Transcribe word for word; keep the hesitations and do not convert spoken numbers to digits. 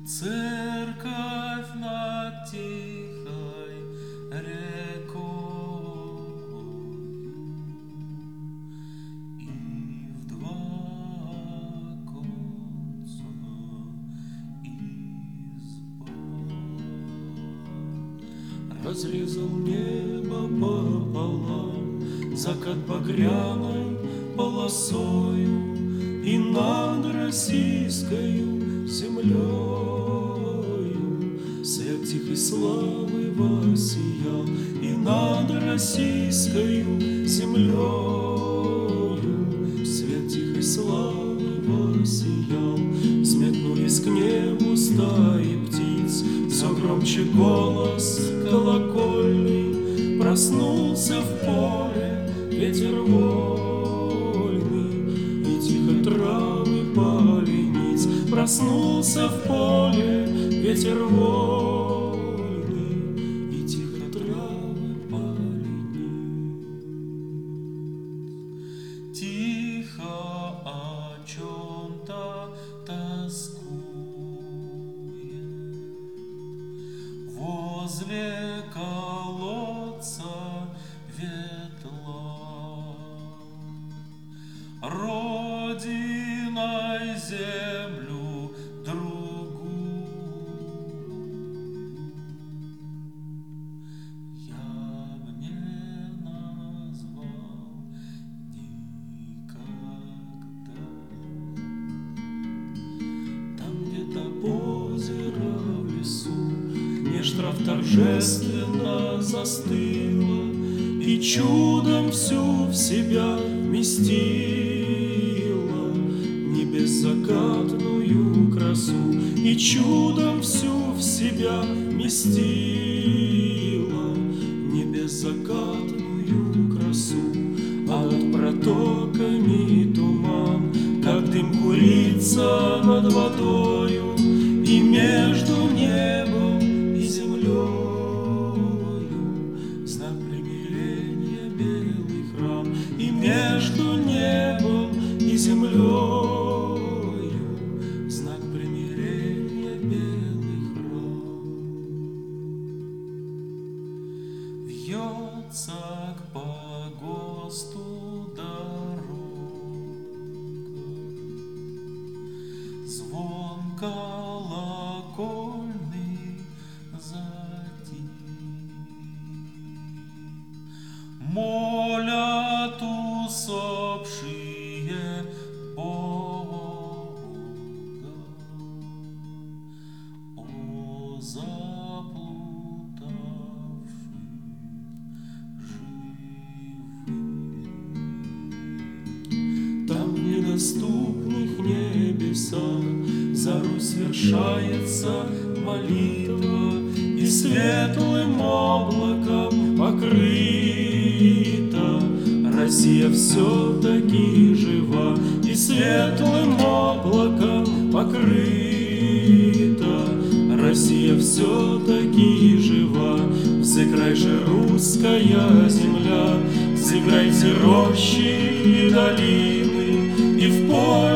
Церковь над тихой рекою, и в два конца изба разрезал небо пополам закат багряной полосою, и над российскою землею свет тихой славы воссиял, и над российскою землею свет тихой славы воссиял. Взметнулись к небу стаи птиц, все громче голос колокольный, проснулся в поле ветер вольный, и тихо травы полениц. Проснулся в поле ветер вольный, и тихо травы полениц. Тихо о чем-то тоскует возле колодца ветла, родиной землю другую я б не назвал никогда. Там где-то озеро в лесу меж трав торжественно застыло, и чудом всю в себя вместила небеззакатную красу, и чудом всю в себя вместила небеззакатную красу. А над протоками туман, как дым курица над водою, и между небом и землею знак примирения белый храм, и между небом и землею знак примирения белый храм. Вьется к погосту дорога, звон колокольный затих, молят усопшие Бога о заплутавших живых. Там в недоступных небесах за Русь свершается молитва, и светлым облаком покрыта Россия все-таки жива, и светлым облаком покрыта Россия все-таки жива. Взыграй же, русская земля, взыграйте рощи и долины, и в поле